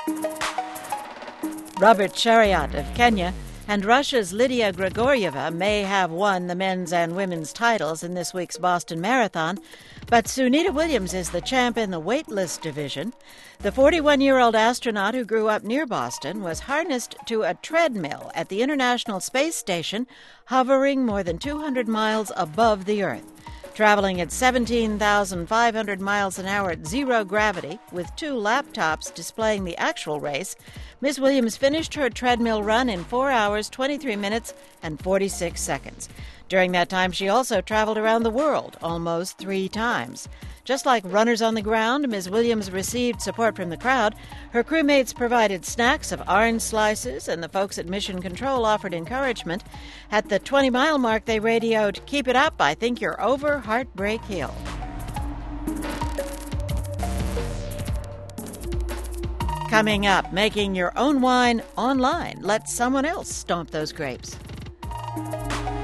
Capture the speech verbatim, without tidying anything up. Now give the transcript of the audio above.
Robert Chariot of Kenya and Russia's Lydia Grigorieva may have won the men's and women's titles in this week's Boston Marathon, but Sunita Williams is the champ in the weightless division. The forty-one-year-old astronaut who grew up near Boston was harnessed to a treadmill at the International Space Station, hovering more than two hundred miles above the Earth. Traveling at seventeen thousand five hundred miles an hour at zero gravity, with two laptops displaying the actual race, Miz Williams finished her treadmill run in four hours, twenty-three minutes, and forty-six seconds. During that time, she also traveled around the world almost three times. Just like runners on the ground, Miz Williams received support from the crowd. Her crewmates provided snacks of orange slices, and the folks at Mission Control offered encouragement. At the twenty-mile mark, they radioed, "Keep it up, I think you're over Heartbreak Hill." Coming up, making your own wine online. Let someone else stomp those grapes.